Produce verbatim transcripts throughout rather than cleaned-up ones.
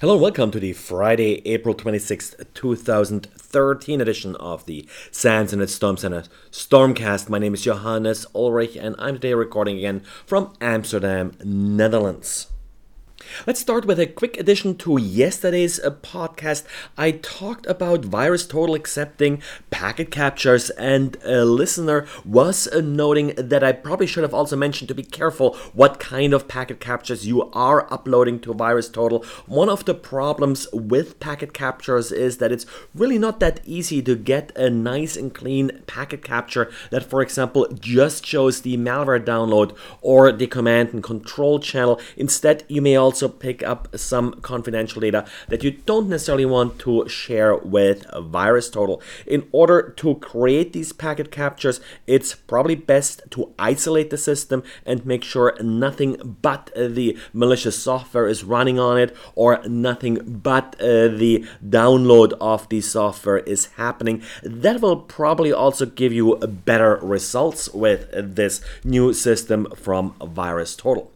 Hello and welcome to the Friday, April twenty-sixth, two thousand thirteen edition of the SANS and its Storm Center Stormcast. My name is Johannes Ulrich and I'm today recording again from Amsterdam, Netherlands. Let's start with a quick addition to yesterday's uh, podcast. I talked about VirusTotal accepting packet captures, and a listener was uh, noting that I probably should have also mentioned to be careful what kind of packet captures you are uploading to VirusTotal. One of the problems with packet captures is that it's really not that easy to get a nice and clean packet capture that, for example, just shows the malware download or the command and control channel. Instead, you may also pick up some confidential data that you don't necessarily want to share with VirusTotal. In order to create these packet captures, it's probably best to isolate the system and make sure nothing but the malicious software is running on it, or nothing but uh, the download of the software is happening. That will probably also give you better results with this new system from VirusTotal.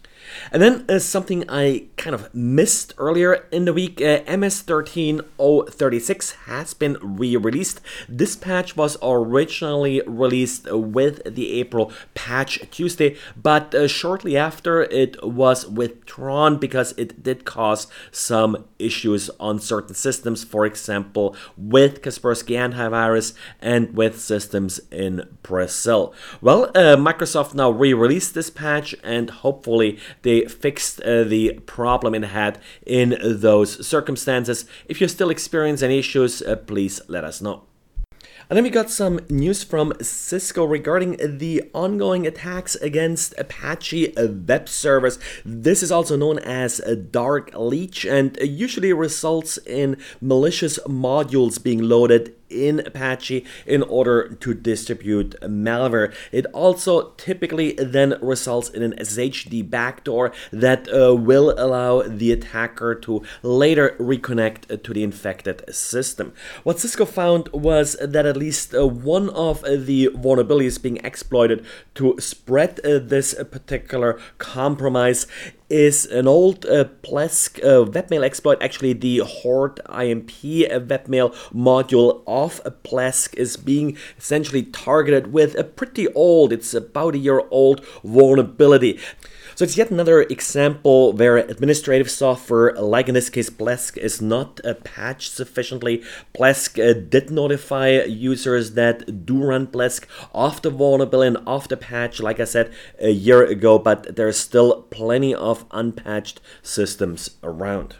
And then uh, something I kind of missed earlier in the week, uh, M S thirteen oh thirty-six has been re-released. This patch was originally released with the April Patch Tuesday, but uh, shortly after it was withdrawn because it did cause some issues on certain systems, for example, with Kaspersky Antivirus and with systems in Brazil. Well, uh, Microsoft now re-released this patch, and hopefully they fixed uh, the problem it had in those circumstances. If you still experience any issues, uh, please let us know. And then we got some news from Cisco regarding the ongoing attacks against Apache web servers. This is also known as a dark leech and usually results in malicious modules being loaded in Apache in order to distribute malware. It also typically then results in an S S H D backdoor that uh, will allow the attacker to later reconnect to the infected system. What Cisco found was that at least uh, one of the vulnerabilities being exploited to spread uh, this particular compromise is an old uh, Plesk uh, webmail exploit. Actually, the Horde I M P uh, webmail module of uh, Plesk is being essentially targeted with a pretty old, it's about a year old vulnerability. So it's yet another example where administrative software, like in this case Plesk, is not uh, patched sufficiently. Plesk uh, did notify users that do run Plesk of the vulnerability and of the patch, like I said, a year ago, but there's still plenty of unpatched systems around.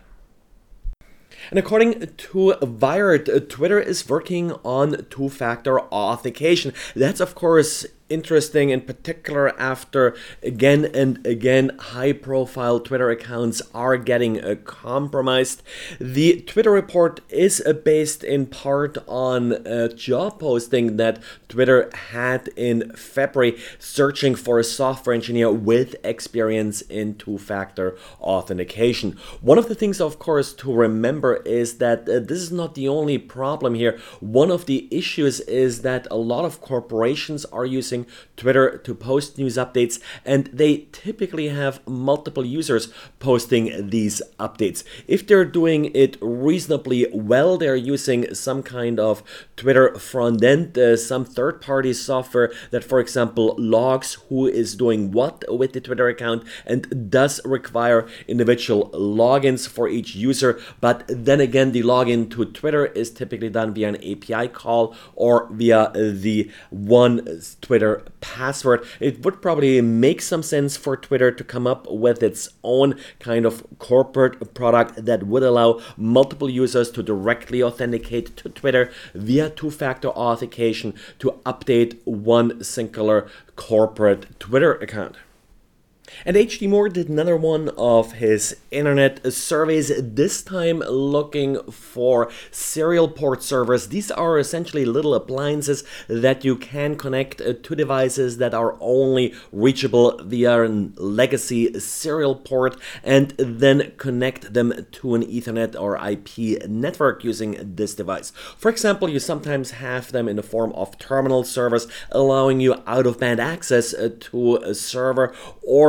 And according to Wired, Twitter is working on two-factor authentication. That's, of course, interesting, in particular after again and again high-profile Twitter accounts are getting uh, compromised. The Twitter report is uh, based in part on a job posting that Twitter had in February, searching for a software engineer with experience in two-factor authentication. One of the things, of course, to remember is that uh, this is not the only problem here. One of the issues is that a lot of corporations are using Twitter to post news updates, and they typically have multiple users posting these updates. If they're doing it reasonably well, they're using some kind of Twitter front end, uh, some third-party software that, for example, logs who is doing what with the Twitter account and does require individual logins for each user. But then again, the login to Twitter is typically done via an A P I call or via the one Twitter password. It would probably make some sense for Twitter to come up with its own kind of corporate product that would allow multiple users to directly authenticate to Twitter via two-factor authentication to update one singular corporate Twitter account. And H D Moore did another one of his internet surveys, this time looking for serial port servers. These are essentially little appliances that you can connect to devices that are only reachable via a legacy serial port and then connect them to an Ethernet or I P network using this device. For example, you sometimes have them in the form of terminal servers allowing you out-of-band access to a server, or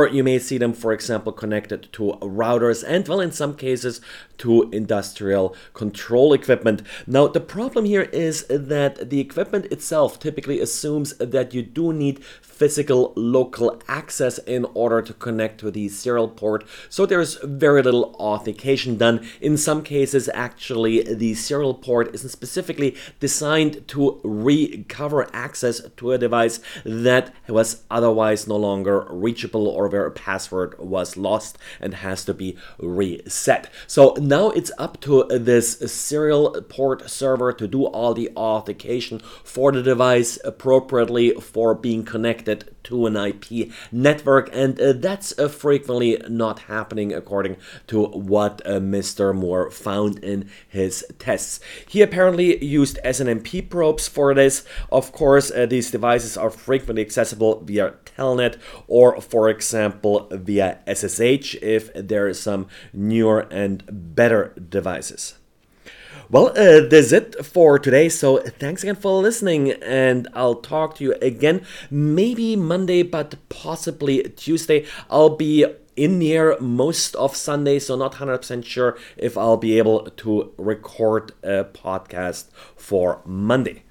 you may see them, for example, connected to routers and, well, in some cases, to industrial control equipment. Now, the problem here is that the equipment itself typically assumes that you do need physical local access in order to connect to the serial port, so there's very little authentication done. In some cases, actually, the serial port isn't specifically designed to recover access to a device that was otherwise no longer reachable or where a password was lost and has to be reset. So now it's up to this serial port server to do all the authentication for the device appropriately for being connected to an I P network, and uh, that's uh, frequently not happening according to what uh, Mister Moore found in his tests. He apparently used S N M P probes for this. Of course, uh, these devices are frequently accessible via Telnet or, for example, via S S H if there are some newer and better devices. Well, uh, that's it for today, so thanks again for listening, and I'll talk to you again maybe Monday, but possibly Tuesday. I'll be in the air most of Sunday, so not one hundred percent sure if I'll be able to record a podcast for Monday.